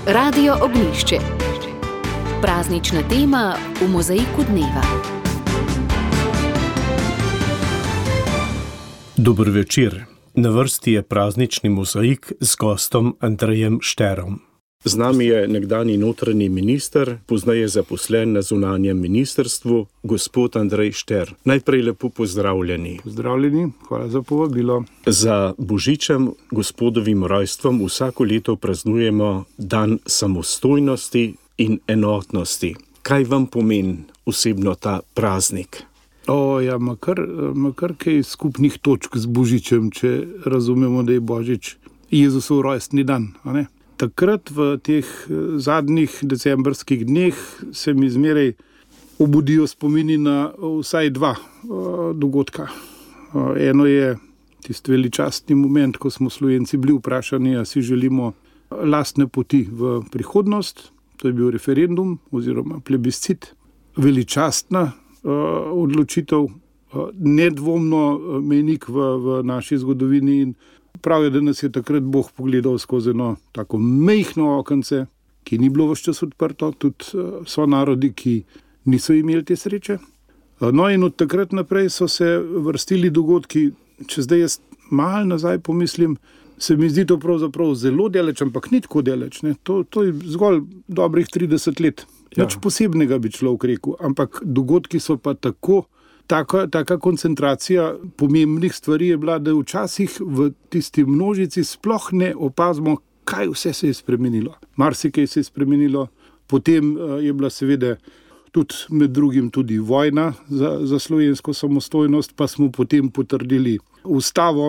Radio Ognjišče. Praznična tema v mozaiku dneva. Dober večer. Na vrsti je praznični mozaik z gostom Andrejem Šterom. Z nami je nekdanji notranji minister, pozneje zaposlen na zunanjem ministrstvu, gospod Andrej Šter. Najprej lepo pozdravljeni. Pozdravljeni, hvala za povabilo. Za božičem, gospodovim rojstvom, vsako leto praznujemo dan samostojnosti in enotnosti. Kaj vam pomeni osebno ta praznik? Ima kar kaj skupnih točk z božičem, če razumemo, da je božič Jezusov rojstni dan, a ne? Takrat v teh zadnjih decembrskih dneh se mi zmeraj obudijo spomini na vsaj dva dogodka. Eno je tisti veličastni moment, ko smo Slovenci bili vprašani, a si želimo lastne poti v prihodnost. To je bil referendum oziroma plebiscit. Veličastna odločitev, nedvomno mejnik v naši zgodovini in pravijo, da nas je takrat Bog pogledal skozi eno tako majhno okence, ki ni bilo ves čas odprto, tudi so narodi, ki niso imeli te sreče. No in od takrat naprej so se vrstili dogodki, če zdaj jaz malo nazaj pomislim, se mi zdi to pravzaprav zelo daleč, ampak ni tako daleč. Ne? To je zgolj dobrih 30 let. Nič posebnega bi človek rekel, ampak dogodki so pa taka koncentracija pomembnih stvari je bila, da včasih v tisti množici sploh ne opazimo, kaj vse se je spremenilo. Marsikaj se je spremenilo, potem je bila seveda tudi med drugim tudi vojna za slovensko samostojnost, pa smo potem potrdili ustavo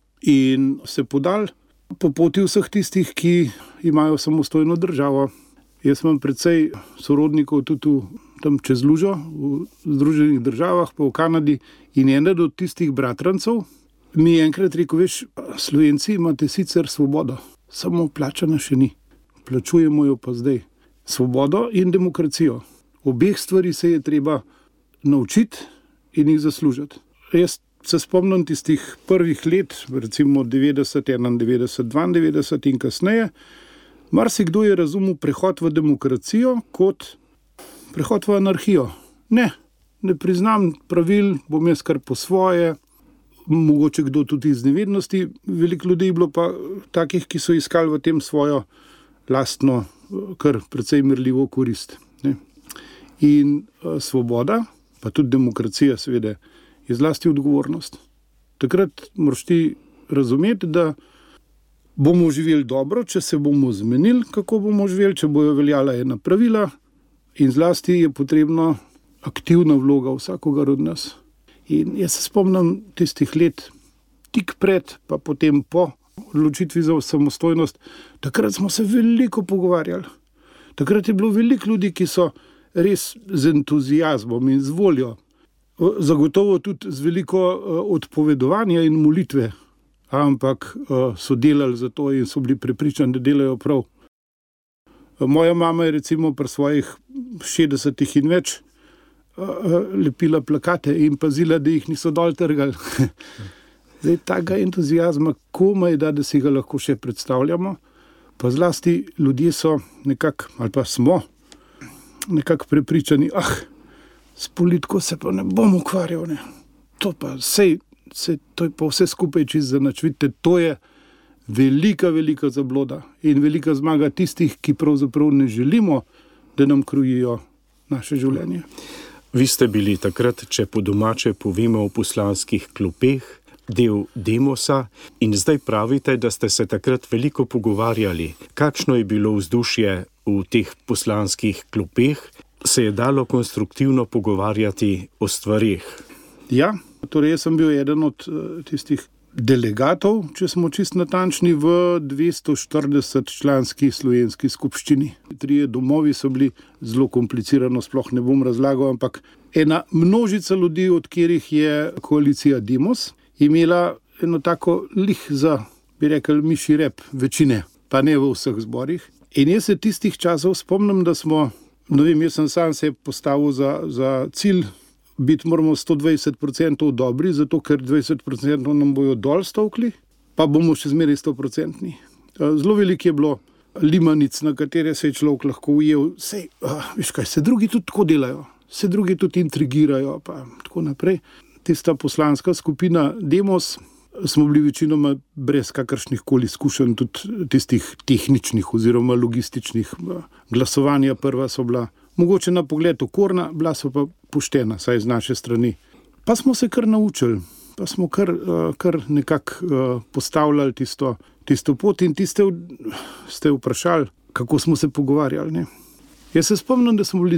in se podali po poti vseh tistih, ki imajo samostojno državo. Jaz imam precej sorodnikov tudi tam čez lužo, v Združenih državah, pa v Kanadi, in eden od tistih bratrancev mi je enkrat rekel, veš, Slovenci imate sicer svobodo, samo plačana še ni. Plačujemo jo pa zdaj. Svobodo in demokracijo. Obeh stvari se je treba naučiti in jih zaslužiti. Jaz se spomnim tistih prvih let, recimo 90, 91, 92 in kasneje, marsikdo je razumel prehod v demokracijo kot prehod v anarhijo. Ne priznam pravil, bom jaz kar po svoje, mogoče kdo tudi iz nevednosti. Veliko ljudi je bilo pa takih, ki so iskali v tem svojo lastno, kar precej merljivo korist. Ne? In svoboda, pa tudi demokracija seveda, je zlasti odgovornost. Takrat moraš ti razumeti, da bomo živeli dobro, če se bomo zmenili, kako bomo živeli, če bojo veljala ena pravila, in zlasti je potrebno aktivna vloga vsakogar od nas. In jaz se spomnim tistih let, tik pred, pa potem po odločitvi za samostojnost, takrat smo se veliko pogovarjali. Takrat je bilo veliko ljudi, ki so res z entuziazmom in z voljo, zagotovo tudi z veliko odpovedovanja in molitve, ampak so delali za to in so bili prepričani, da delajo prav. Moja mama je recimo pri svojih 60 in več lepila plakate in pazila, da jih niso dol trgali. Zdaj, takega entuzijazma komaj da si ga lahko še predstavljamo, pa zlasti ljudje so nekako, ali pa smo nekako prepričani, s politiko se pa ne bom ukvarjal, ne. To pa to je pa vse skupaj čisto za nič. Vidite, to je velika zabloda in velika zmaga tistih, ki pravzaprav ne želimo, da nam krojijo naše življenje. Vi ste bili takrat, če po domače povemo, v poslanskih klopeh, del Demosa, in zdaj pravite, da ste se takrat veliko pogovarjali. Kakšno je bilo vzdušje v teh poslanskih klopeh? Se je dalo konstruktivno pogovarjati o stvarih? Ja, torej jaz sem bil eden od tistih delegatov, če smo čisto natančni, v 240 članski slovenski skupščini. 3 domovi so bili zelo komplicirano, sploh ne bom razlagal, ampak ena množica ljudi, od katerih je koalicija Demos, imela eno tako za, bi rekel, mišji rep večine, pa ne v vseh zborih. In jaz se tistih časov spomnim, da smo, jaz sem sam se postavil za cilj, biti moramo 120% dobri, zato ker 20% nam bojo dol stovkli, pa bomo še zmeraj 100%. Zelo veliko je bilo limanic, na katere se je človek lahko ujel. Veš kaj, se drugi tudi tako delajo, se drugi tudi intrigirajo, pa tako naprej. Tista poslanska skupina Demos smo bili večinoma brez kakršnih koli izkušenj, tudi tistih tehničnih oziroma logističnih. Glasovanja prva so bila mogoče na pogled okorna, bila so pa poštena, saj z naše strani. Pa smo se kar naučili, pa smo kar nekako postavljali tisto pot in ste vprašali, kako smo se pogovarjali. Ne? Jaz se spomnim, da smo bili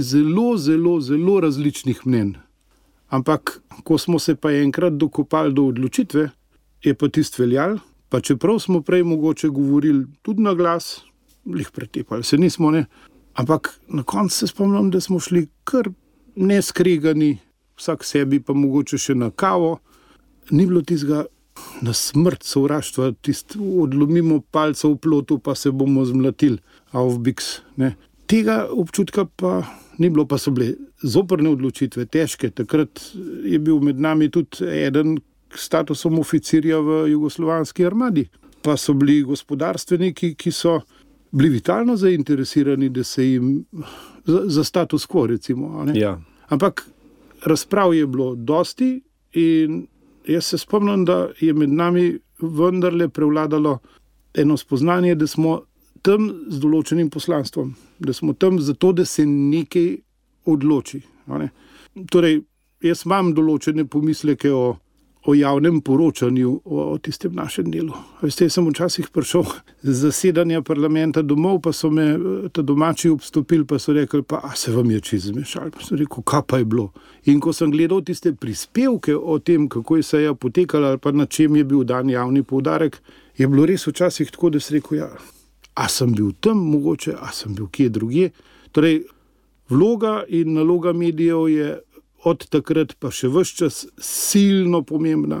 zelo različnih mnenj. Ampak, ko smo se pa enkrat dokopali do odločitve, je pa tisto veljal, pa čeprav smo prej mogoče govorili tudi na glas, lih pretepali se nismo, ne? Ampak na koncu se spomnim, da smo šli kar neskregani, vsak sebi pa mogoče še na kavo. Ni bilo tistega na smrt sovraštva, odlomimo palca v plotu, pa se bomo zmlatili, aufbiks, ne? Tega občutka pa ni bilo, pa so bile zoprne odločitve, težke. Takrat je bil med nami tudi eden statusom oficirja v jugoslovanski armadi. Pa so bili gospodarstveniki, ki so bili vitalno zainteresirani, da se jim za status quo, recimo. Ne? Ja. Ampak razprav je bilo dosti in jaz se spomnim, da je med nami vendarle prevladalo eno spoznanje, da smo tam z določenim poslanstvom, da smo tam zato, da se nekaj odloči. Ne? Torej, jaz imam določene pomisleke o javnem poročanju, o tistem našem delu. Veste, jaz sem včasih prišel z zasedanja parlamenta domov, pa so me ta domači obstopili, pa so rekli, pa se vam je čez zmešali. Pa sem rekel, kaj pa je bilo? In ko sem gledal tiste prispevke o tem, kako je seja potekala, ali pa na čem je bil dan javni poudarek, je bilo res včasih tako, da sem rekel, a sem bil tam mogoče, a sem bil kje drugje. Torej, vloga in naloga medijev je od takrat pa še ves čas silno pomembna.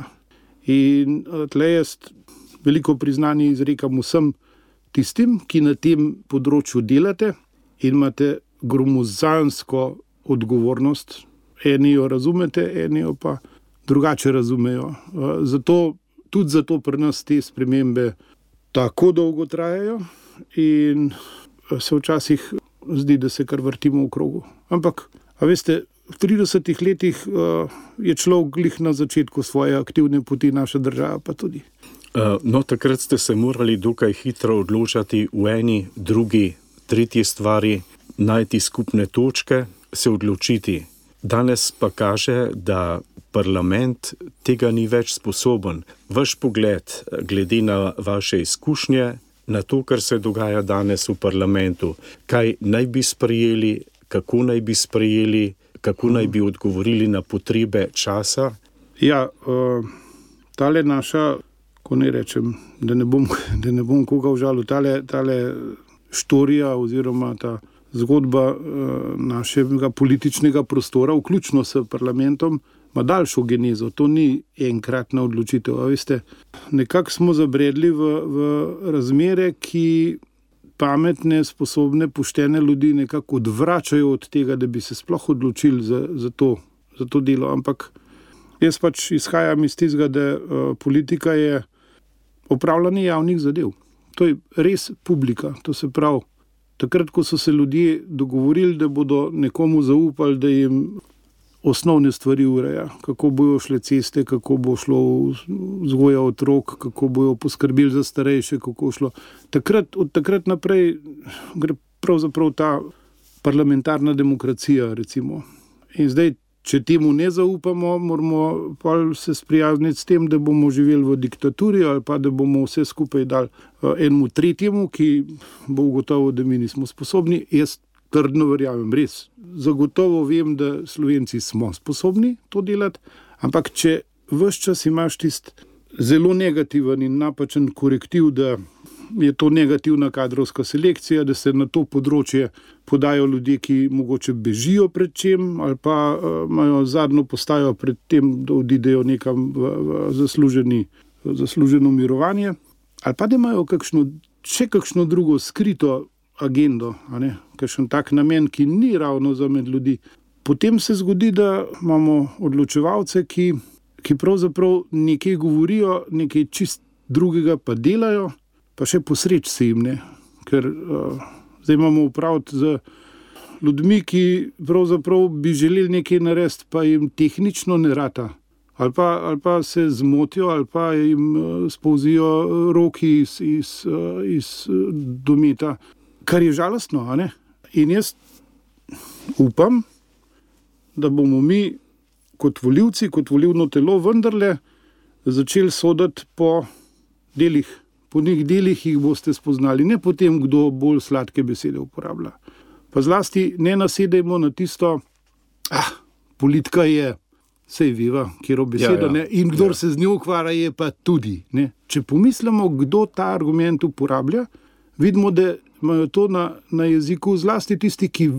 In tle jaz veliko priznanje izrekam vsem tistim, ki na tem področju delate in imate gromozansko odgovornost. Eni jo razumete, eni jo pa drugače razumejo. Tudi zato pri nas te spremembe tako dolgo trajajo in se včasih zdi, da se kar vrtimo v krogu. Ampak, a veste, v 30 letih je človek glih na začetku svoje aktivne poti, naša država pa tudi. No, takrat ste se morali dokaj hitro odločati v eni, drugi, tretji stvari, najti skupne točke, se odločiti. Danes pa kaže, da parlament tega ni več sposoben. Vaš pogled, glede na vaše izkušnje, na to, kar se dogaja danes v parlamentu, kaj naj bi sprejeli, kako naj bi sprejeli, kako naj bi odgovorili na potrebe časa? Ja, tale naša, ko ne rečem, da ne bom koga užalil, tale štorija oziroma ta zgodba našega političnega prostora, vključno s parlamentom, ima daljšo genezo. To ni enkratna odločitev. Veste, nekako smo zabredli v razmere, ki pametne, sposobne, poštene ljudi nekako odvračajo od tega, da bi se sploh odločili za to delo. Ampak jaz pač izhajam iz tistega, da politika je opravljanje javnih zadev. To je res publika. To se pravi, takrat, ko so se ljudje dogovorili, da bodo nekomu zaupali, da jim osnovne stvari ureja, kako bojo šle ceste, kako bo šlo vzgoja otrok, kako bojo poskrbeli za starejše, kako šlo. Od takrat naprej gre pravzaprav ta parlamentarna demokracija, recimo. In zdaj, če temu ne zaupamo, moramo pa se sprijazniti s tem, da bomo živeli v diktaturi ali pa da bomo vse skupaj dali enemu tretjemu, ki bo ugotovil, da mi nismo sposobni. Jaz trdno verjamem, res. Zagotovo vem, da Slovenci smo sposobni to delati, ampak če ves čas imaš tisti zelo negativen in napačen korektiv, da je to negativna kadrovska selekcija, da se na to področje podajo ljudje, ki mogoče bežijo pred čem ali pa imajo zadnjo postajo pred tem, da odidejo nekam v zasluženo mirovanje, ali pa da imajo še kakšno drugo skrito agendo, kakšen tak namen, ki ni ravno za med ljudi. Potem se zgodi, da imamo odločevalce, ki pravzaprav nekaj govorijo, nekaj čist drugega pa delajo, pa še posreč se jim ne. ker zdaj imamo upraviti z ljudmi, ki pravzaprav bi želeli nekaj narediti, pa jim tehnično ne rata. Ali pa se zmotijo, ali pa jim spolzijo roki iz dometa, kar je žalostno, a ne? In jaz upam, da bomo mi kot volivci, kot volivno telo vendarle začeli soditi po delih. Po njih delih jih boste spoznali, ne po tem, kdo bolj sladke besede uporablja. Pa zlasti ne nasedajmo na tisto, politika je, sej viva, kjero beseda, ne? In kdor se z njo ukvarja, je pa tudi. Ne? Če pomislimo, kdo ta argument uporablja, vidimo, da imajo to na jeziku zlasti tisti, ki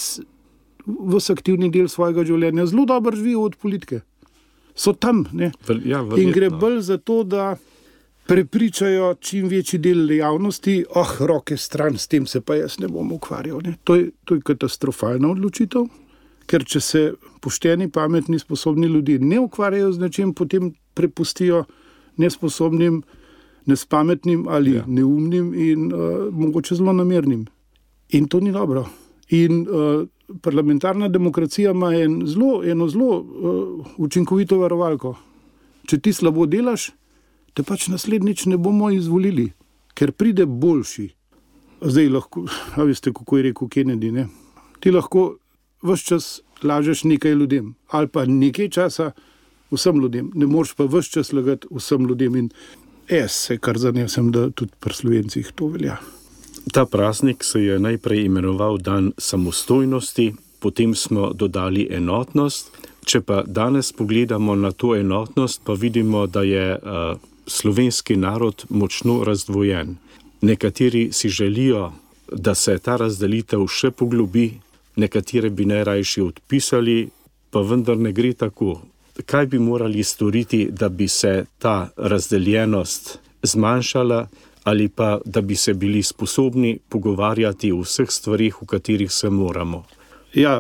ves aktivni del svojega življenja zelo dobro živijo od politike. So tam, ne? In gre bolj za to, da prepričajo čim večji del javnosti, roke stran, s tem se pa jaz ne bom ukvarjal. Ne? To je katastrofalna odločitev, ker če se pošteni, pametni, sposobni ljudje ne ukvarjajo z nečim, potem prepustijo nesposobnim, nespametnim ali neumnim in mogoče zelo namernim. In to ni dobro. In parlamentarna demokracija ima eno zelo učinkovito varovalko. Če ti slabo delaš, te pač naslednjič ne bomo izvolili, ker pride boljši. Zdaj lahko, veste, kako je rekel Kennedy, ne? Ti lahko ves čas lažeš nekaj ljudem, ali pa nekaj časa vsem ljudem, ne moreš pa ves čas lagati vsem ljudem. In se kar zanesem, da tudi pri Slovencih to velja. Ta praznik se je najprej imenoval Dan samostojnosti, potem smo dodali enotnost. Če pa danes pogledamo na to enotnost, pa vidimo, da je slovenski narod močno razdvojen. Nekateri si želijo, da se ta razdelitev še poglobi, nekatere bi najrajši odpisali, pa vendar ne gre tako. Kaj bi morali storiti, da bi se ta razdeljenost zmanjšala, ali pa da bi se bili sposobni pogovarjati o vseh stvarih, v katerih se moramo? Ja,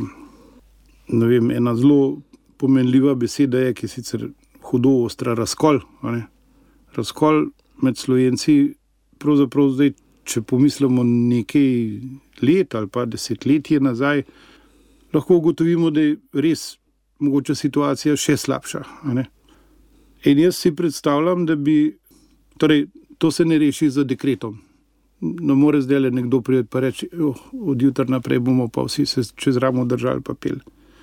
ne vem, ena zelo pomenljiva beseda je, ki je sicer hudo ostra, razkol. Razkol med Slovenci, pravzaprav zdaj, če pomislimo nekaj let ali pa desetletje nazaj, lahko ugotovimo, da je res mogoče situacija še slabša. In jaz si predstavljam, da bi, torej, to se ne reši z dekretom. Ne more zdaj nekdo priti pa reči, od jutra naprej bomo pa vsi se čez ramo držali pa pel.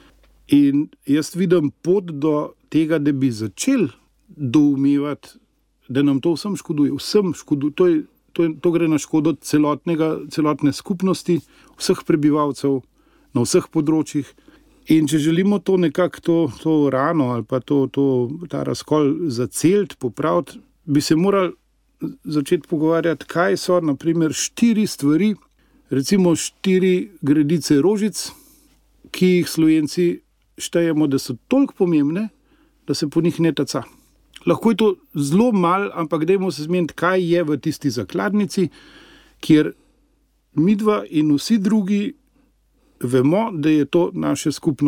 In jaz vidim pot do tega, da bi začeli doumevati, da nam to vsem škoduje. Vsem škoduje. To gre na škodo celotne skupnosti, vseh prebivalcev, na vseh področjih. In če želimo to nekako, to rano ali pa ta razkol zaceliti, popraviti, bi se morali začeti pogovarjati, kaj so, na primer, 4 stvari, recimo 4 gredice rožic, ki jih Slovenci štejemo, da so toliko pomembne, da se po njih ne taca. Lahko je to zelo malo, ampak dajmo se zmeniti, kaj je v tisti zakladnici, kjer midva in vsi drugi vemo, da je to naš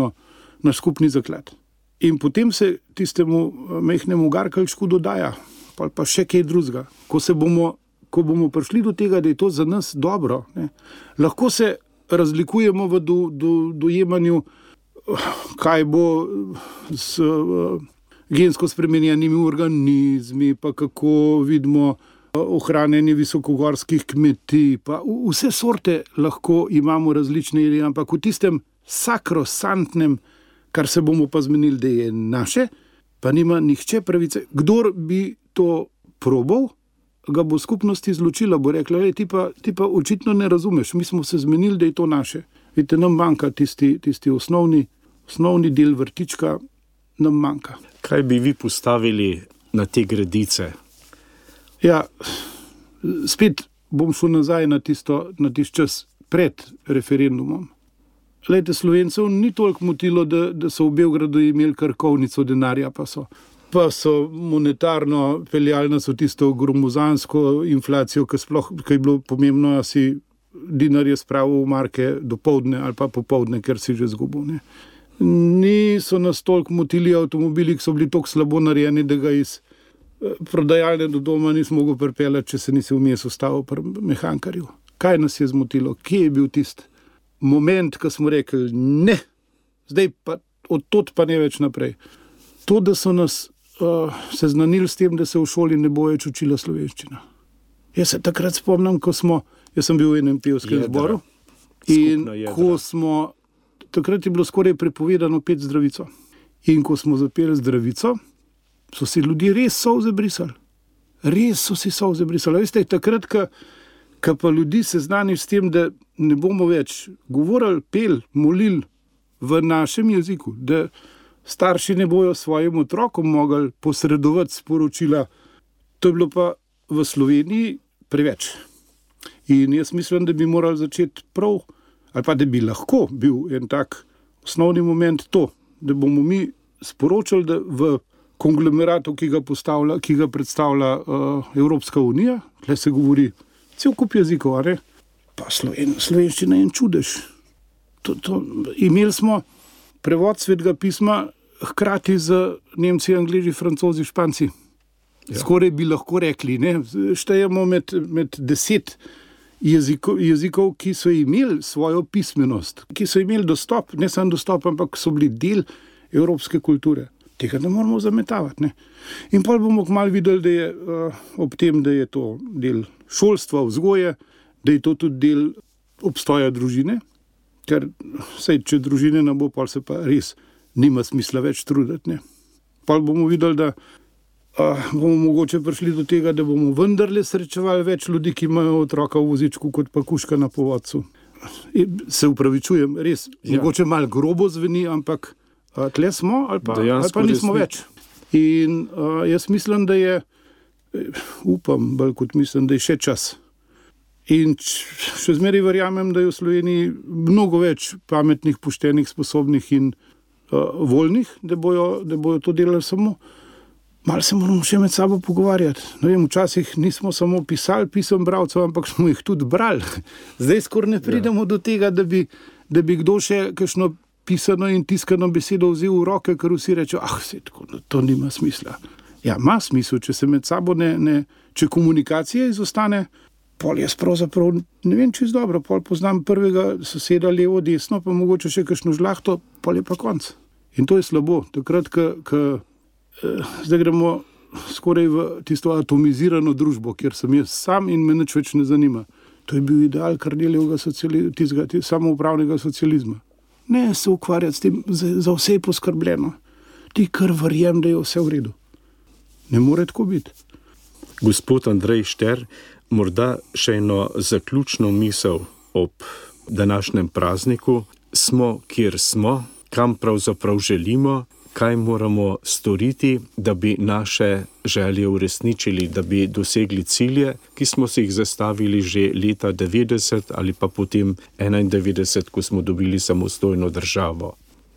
skupni zaklad. In potem se tistemu majhnemu garkalčku dodaja, pa še kaj drugega. Ko bomo prišli do tega, da je to za nas dobro, ne, lahko se razlikujemo v dojemanju, kaj bo s gensko spremenjenimi organizmi, pa kako vidimo ohranjanje visokogorskih kmetij, pa vse sorte lahko imamo različne ideje, ampak v tistem sakrosantnem, kar se bomo pa zmenili, da je naše, pa nima nihče pravice. Kdor bi to probal, ga bo skupnost izločila, bo rekla, ti pa očitno ne razumeš, mi smo se zmenili, da je to naše. Vidite, nam manjka tisti osnovni del vrtička, nam manjka. Kaj bi vi postavili na te gredice? Ja, spet bom šel nazaj na tisti čas pred referendumom. Glejte, Slovencev ni toliko motilo, da so v Beogradu imeli karkovnico denarja, pa so monetarno peljali nas v tisto gromozansko inflacijo, ki je bilo pomembno, da si dinar je spravil v marke dopoldne ali pa popoldne, ker si že zgubil. Ne. Niso nas toliko motili avtomobili, ki so bili toliko slabo narejeni, da ga iz prodajalne do doma nisem mogel pripeljati, če se nisi vmes ustavil pri mehankarju. Kaj nas je zmotilo? Kje je bil tisti moment, ko smo rekli, ne, zdaj pa od tod pa ne več naprej. To, da so nas seznanili s tem, da se v šoli ne bo več učila slovenščina. Jaz se takrat spomnim, jaz sem bil v enem pevskem zboru in takrat je bilo skoraj prepovedano peti Zdravico. In ko smo zapeli Zdravico, so si ljudje res solze brisali. Res so si solze brisali. Veste, takrat, ko pa ljudi seznaniš s tem, da ne bomo več govorili, pel, molili v našem jeziku, da starši ne bojo svojim otrokom mogli posredovati sporočila, to je bilo pa v Sloveniji preveč. In jaz mislim, da bi morali začeti prav, ali pa da bi lahko bil en tak osnovni moment to, da bomo mi sporočili, da v konglomeratu, ki ga predstavlja Evropska unija, tle se govori cel kup jezikov, pa slovenščina je en čudež. Imeli smo prevod Svetega pisma hkrati z Nemci, Angleži, Francozi, Španci. Ja. Skoraj bi lahko rekli, ne? Štejemo med 10 jezikov, ki so imeli svojo pismenost, ki so imeli dostop, ne samo dostop, ampak so bili del evropske kulture. Tega ne moramo zametavati. Ne? In potem bomo kmalu videli, da je ob tem, da je to del šolstva, vzgoje, da je to tudi del obstoja družine, ker če družine ne bo, potem se pa res nima smisla več truditi. Ne? Potem bomo videli, da bomo mogoče prišli do tega, da bomo vendarle srečevali več ljudi, ki imajo otroka v vozičku, kot pa kužka na povodcu. Se upravičujem, res, mogoče malo grobo zveni, ampak tle smo ali pa nismo več. In jaz mislim, da je, upam, bolj kot mislim, da je še čas. In še zmeraj verjamem, da je v Sloveniji mnogo več pametnih, poštenih, sposobnih in voljnih, da bojo to delali samo. Malo se moramo še med sabo pogovarjati. Ne vem, včasih nismo samo pisali pisem bralcev, ampak smo jih tudi brali. Zdaj skoraj ne pridemo do tega, da bi kdo še kakšno pisano in tiskano besedo vzel v roke, ker vsi rečejo, to nima smisla. Ja, ima smisel, če se med sabo če komunikacija izostane, pol jaz pravzaprav ne vem čisto dobro, pol poznam prvega soseda levo, desno, pa mogoče še kakšno žlahto, pol je pa konc. In to je slabo. Takrat, zdaj gremo skoraj v tisto atomizirano družbo, kjer sem jaz sam in me nič več ne zanima. To je bil ideal Kardeljevega samoupravnega socializma. Ne se ukvarjati s tem, za vse je poskrbljeno. Ti kar verjem, da je vse v redu. Ne more tako biti. Gospod Andrej Šter, morda še eno zaključno misel ob današnjem prazniku. Smo, kjer smo, kam pravzaprav želimo, kaj moramo storiti, da bi naše želje uresničili, da bi dosegli cilje, ki smo si jih zastavili že leta 90 ali pa potem 91, ko smo dobili samostojno državo.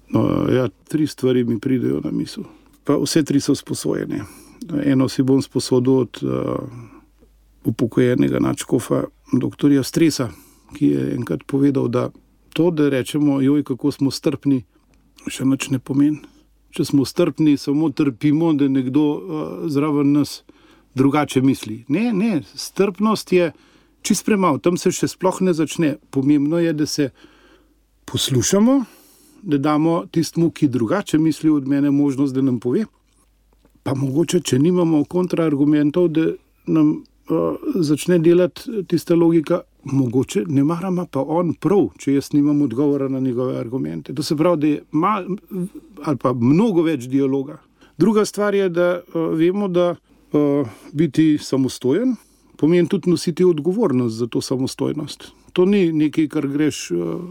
3 stvari mi pridejo na misel. Pa vse 3 so sposojene. Eno si bom sposodil od upokojenega nadškofa doktorja Stresa, ki je enkrat povedal, da to, da rečemo, kako smo strpni, še nič ne pomeni. Če smo strpni, samo trpimo, da nekdo zraven nas drugače misli. Ne, strpnost je čist premalo, tam se še sploh ne začne. Pomembno je, da se poslušamo, da damo tistmu, ki drugače misli od mene, možnost, da nam pove. Pa mogoče, če nimamo kontraargumentov, da nam začne delati tista logika, mogoče ne marama pa on prav, če jaz nimam odgovora na njegove argumente. To se pravi, da je ali pa mnogo več dialoga. Druga stvar je, da vemo, da biti samostojen pomeni tudi nositi odgovornost za to samostojnost. To ni nekaj, kar greš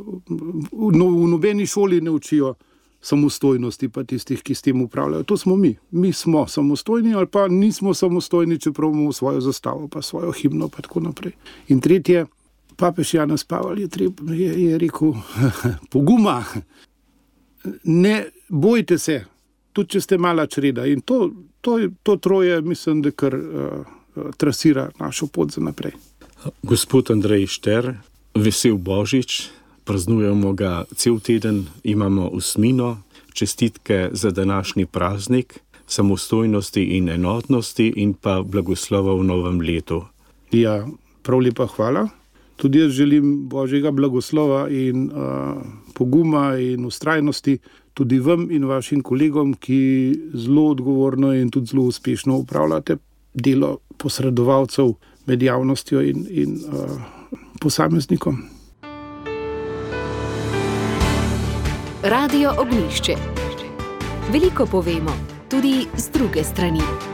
v nobeni šoli ne učijo samostojnosti pa tistih, ki s tem upravljajo. To smo mi. Mi smo samostojni ali pa nismo samostojni, čeprav imamo svojo zastavo, pa svojo himno, pa tako naprej. In tretje, papež Janez Pavel je rekel, poguma, ne bojte se, tudi če ste mala čreda. In to troje, mislim, da kar trasira našo pot za naprej. Gospod Andrej Šter, vesel Božič, praznujemo ga cel teden, imamo osmino, čestitke za današnji praznik. samostojnosti in enotnosti in pa blagoslova v novem letu. Ja, prav lepa hvala. Tudi jaz želim Božjega blagoslova in poguma in vztrajnosti tudi vam in vašim kolegom, ki zelo odgovorno in tudi zelo uspešno upravljate delo posredovalcev med javnostjo in posameznikom. Radio Ognjišče. Veliko povemo, tudi z druge strani.